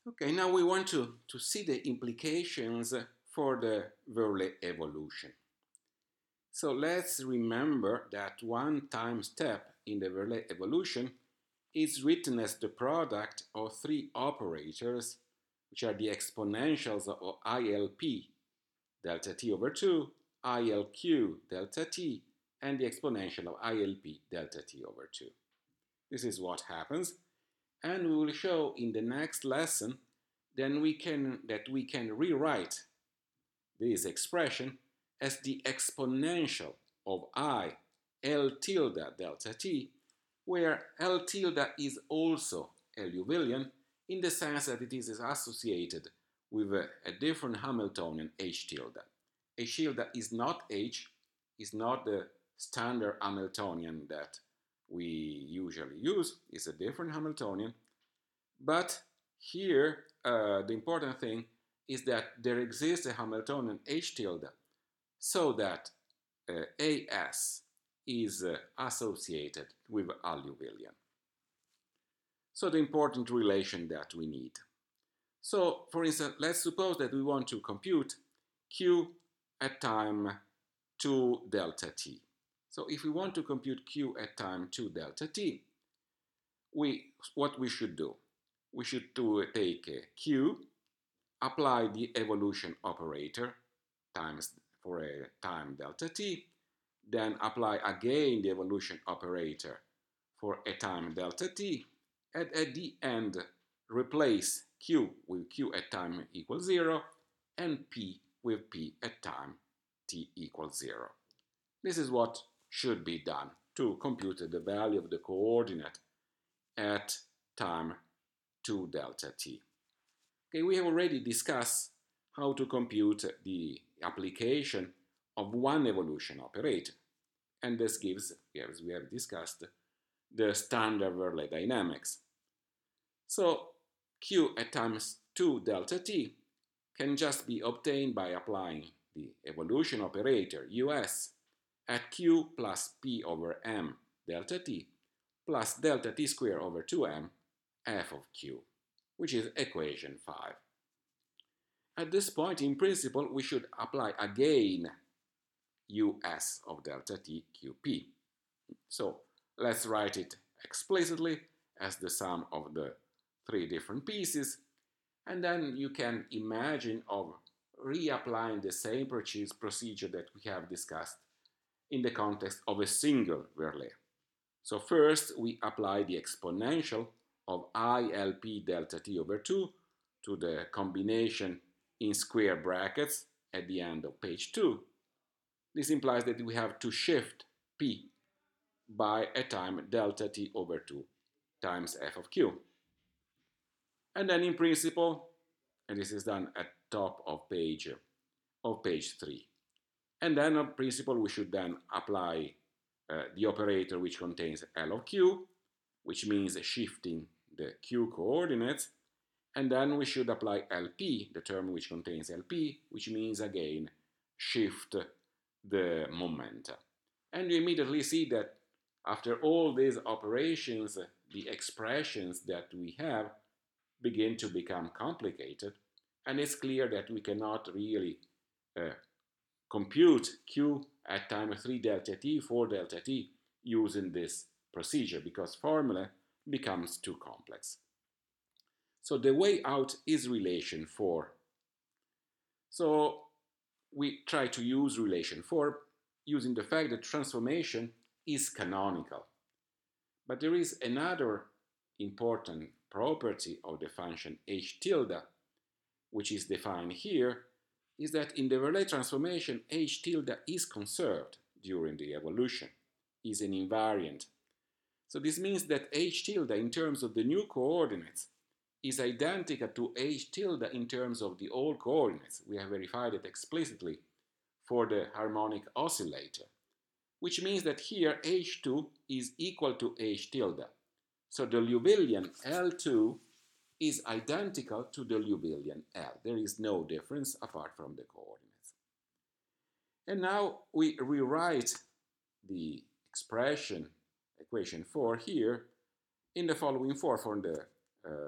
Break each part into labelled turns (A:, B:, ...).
A: Okay, now we want to see the implications for the Verlet evolution. So let's remember that one time step in the Verlet evolution is written as the product of three operators, which are the exponentials of ILP delta t over 2, ILQ delta t, and the exponential of ILP delta t over 2. This is what happens, and we will show in the next lesson that we can rewrite this expression as the exponential of I L tilde delta t, where L tilde is also a Liouvillean in the sense that it is associated with a different Hamiltonian H tilde. H tilde is not H, is not the standard Hamiltonian that we usually use, it's a different Hamiltonian, but here the important thing is that there exists a Hamiltonian H tilde so that AS is associated with a Liouvillean. So the important relation that we need. So for instance, let's suppose that we want to compute Q at time 2 delta t. So if we want to compute Q at time 2 delta t, what we should do? We should take Q, apply the evolution operator times for a time delta t, then apply again the evolution operator for a time delta t, and at the end replace q with q at time equals 0 and p with p at time t equals 0. This is what should be done to compute the value of the coordinate at time 2 delta t. Okay, we have already discussed how to compute the application of one evolution operator, and this gives, as we have discussed, the standard Verlet dynamics. So Q at times 2 delta t can just be obtained by applying the evolution operator US at Q plus P over M delta t plus delta t squared over 2M f of Q, which is equation 5. At this point, in principle, we should apply again US of delta t QP. So let's write it explicitly as the sum of the three different pieces, and then you can imagine of reapplying the same procedure that we have discussed in the context of a single Verlet. So first we apply the exponential of ILP delta t over 2 to the combination in square brackets at the end of page 2. This implies that we have to shift p by a time delta t over 2 times f of q. And then in principle, and this is done at top of page 3. And then in principle, we should then apply the operator which contains L of q, which means shifting the q coordinates. And then we should apply LP, the term which contains LP, which means again shift the momenta. And you immediately see that after all these operations, the expressions that we have begin to become complicated, and it's clear that we cannot really compute Q at time 3 delta t, 4 delta t using this procedure because formula becomes too complex. So the way out is relation 4. So we try to use relation 4 using the fact that transformation is canonical. But there is another important property of the function h tilde, which is defined here, is that in the Verlet transformation, h tilde is conserved during the evolution, is an invariant. So this means that h tilde in terms of the new coordinates is identical to h tilde in terms of the old coordinates. We have verified it explicitly for the harmonic oscillator, which means that here h2 is equal to h tilde. So the Liouvillean L2 is identical to the Liouvillean L. There is no difference apart from the coordinates. And now we rewrite the expression, equation 4 here, in the following form for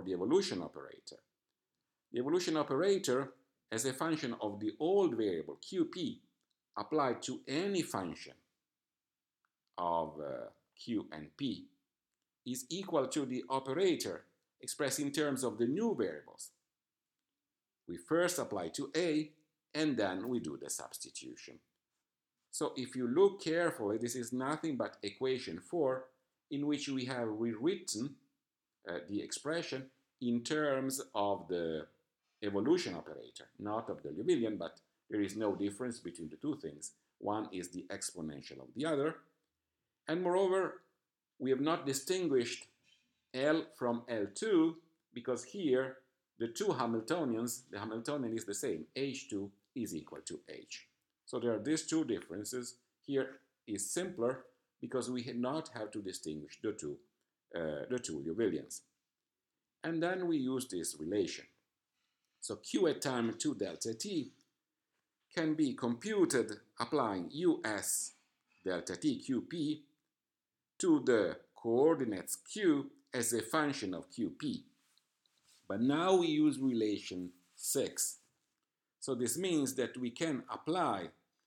A: the evolution operator. The evolution operator, as a function of the old variable qp applied to any function of q and p, is equal to the operator expressed in terms of the new variables. We first apply to A, and then we do the substitution. So if you look carefully, this is nothing but equation 4, in which we have rewritten the expression in terms of the evolution operator, not of the Liouvillean, but there is no difference between the two things. One is the exponential of the other. And moreover, we have not distinguished L from L2, because here the two Hamiltonians, the Hamiltonian is the same, H2 is equal to H. So there are these two differences. Here is simpler because we not have to distinguish the two Liouvilleans. And then we use this relation. So Q at time 2 delta t can be computed applying US delta t QP to the coordinates Q as a function of QP. But now we use relation 6. So this means that we can apply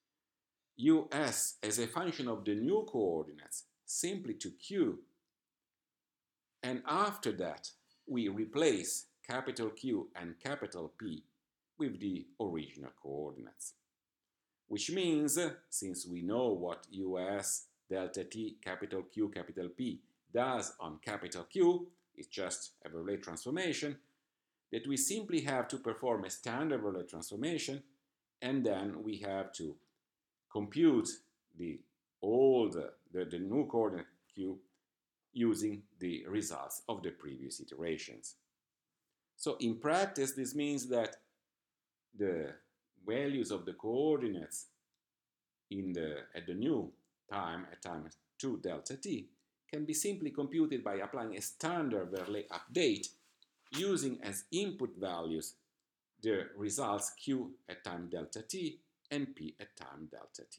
A: US as a function of the new coordinates simply to Q. And after that, we replace capital Q and capital P with the original coordinates. Which means, since we know what US delta t capital Q capital P does on capital Q, it's just a Verlet transformation, that we simply have to perform a standard Verlet transformation, and then we have to compute the new coordinate Q using the results of the previous iterations. So in practice, this means that the values of the coordinates at the new time, at time 2 delta t, can be simply computed by applying a standard Verlet update using as input values the results q at time delta t and p at time delta t.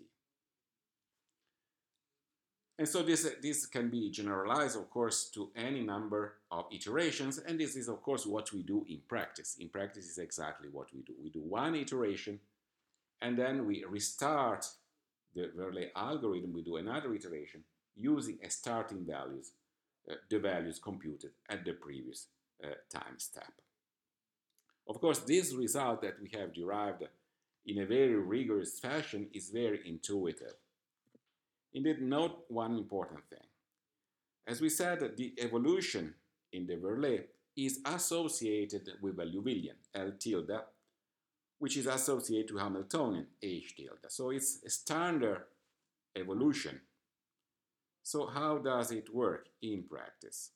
A: And so this can be generalized, of course, to any number of iterations, and this is, of course, what we do in practice. In practice is exactly what we do. We do one iteration, and then we restart the Verlet algorithm, we do another iteration, using as starting values, the values computed at the previous time step. Of course, this result that we have derived in a very rigorous fashion is very intuitive. Indeed, note one important thing. As we said, the evolution in the Verlet is associated with a Liouvillean, L tilde, which is associated to Hamiltonian, H tilde. So it's a standard evolution. So how does it work in practice?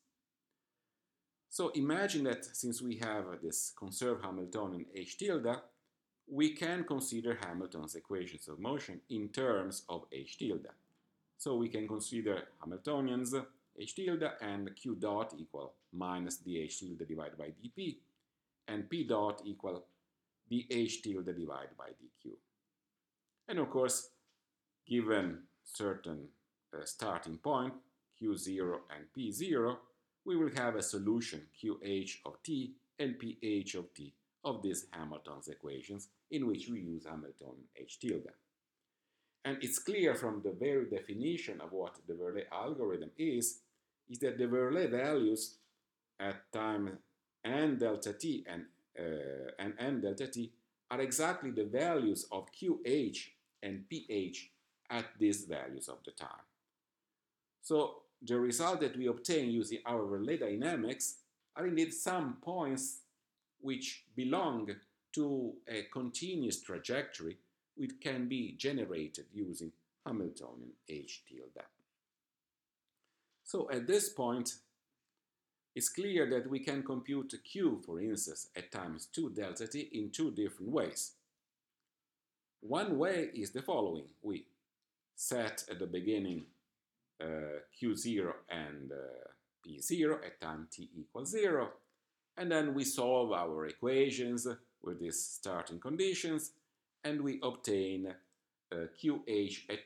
A: So imagine that since we have this conserved Hamiltonian H tilde, we can consider Hamilton's equations of motion in terms of H tilde. So we can consider Hamiltonians H tilde and Q dot equal minus dH tilde divided by dP, and P dot equal dH tilde divided by dQ. And of course, given certain starting point, Q0 and P0, we will have a solution QH of t and PH of t of these Hamilton's equations, in which we use Hamiltonian H tilde. And it's clear from the very definition of what the Verlet algorithm is that the Verlet values at time n delta t and n delta t are exactly the values of QH and PH at these values of the time. So the result that we obtain using our Verlet dynamics are indeed some points which belong to a continuous trajectory which can be generated using Hamiltonian H tilde. So at this point, it's clear that we can compute Q, for instance, at times 2 delta t in two different ways. One way is the following. We set at the beginning Q0 and P0 at time t equals 0, and then we solve our equations with these starting conditions, and we obtain QH at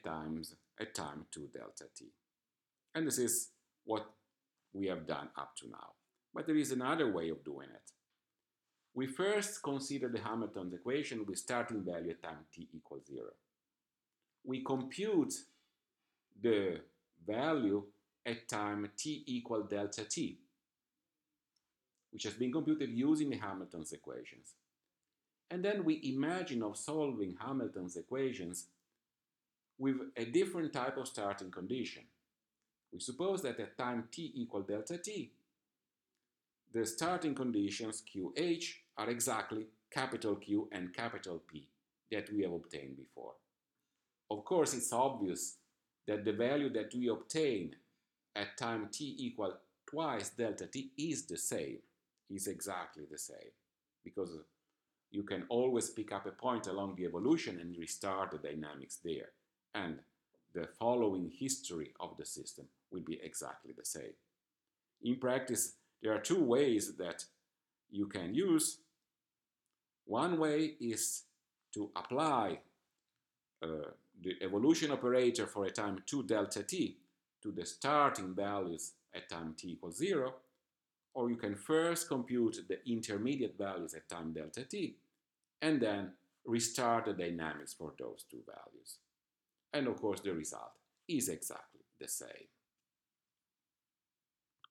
A: time 2 delta t. And this is what we have done up to now. But there is another way of doing it. We first consider the Hamilton's equation with starting value at time t equals 0. We compute the value at time t equal delta t, which has been computed using the Hamilton's equations. And then we imagine of solving Hamilton's equations with a different type of starting condition. We suppose that at time t equal delta t, the starting conditions QH are exactly capital Q and capital P that we have obtained before. Of course, it's obvious that the value that we obtain at time t equal twice delta t is the same, is exactly the same, because you can always pick up a point along the evolution and restart the dynamics there, and the following history of the system will be exactly the same. In practice, there are two ways that you can use. One way is to apply the evolution operator for a time 2 delta t to the starting values at time t equals 0, or you can first compute the intermediate values at time delta t and then restart the dynamics for those two values. And of course, the result is exactly the same.